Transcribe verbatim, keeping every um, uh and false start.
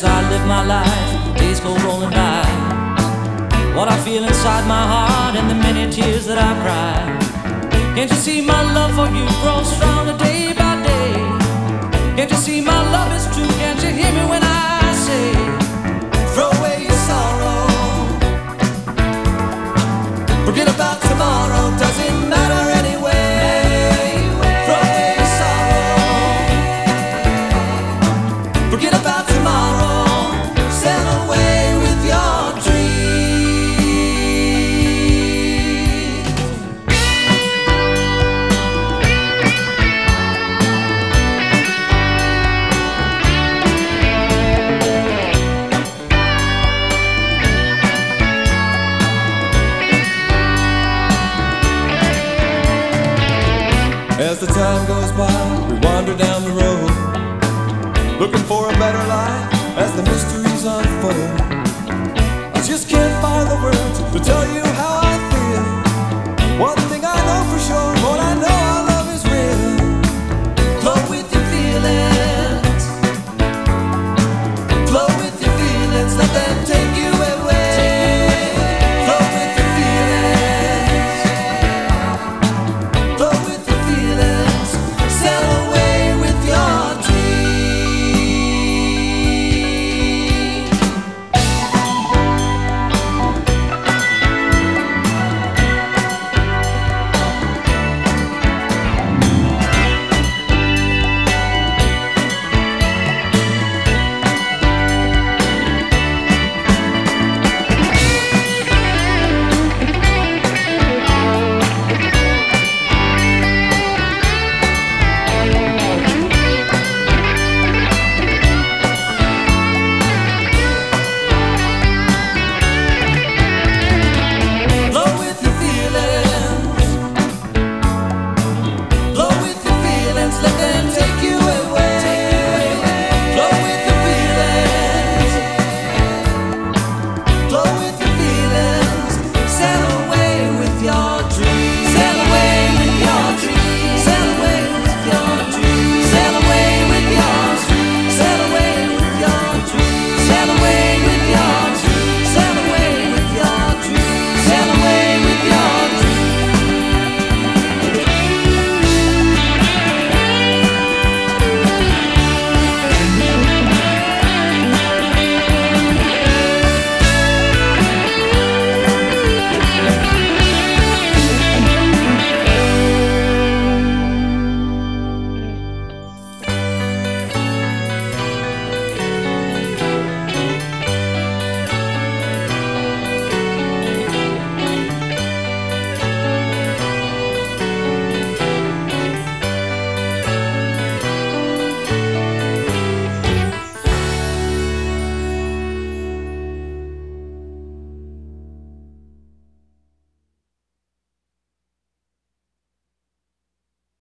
as I live my life, days go rolling by. What I feel inside my heart and the many tears that I cry. Can't you see my love for you grows stronger day by day? Can't you see my love is true? Can't you hear me when I say, throw away your sorrow, forget about tomorrow, doesn't matter anyway. Throw away your sorrow, forget about tomorrow, sail away with your as the time goes by.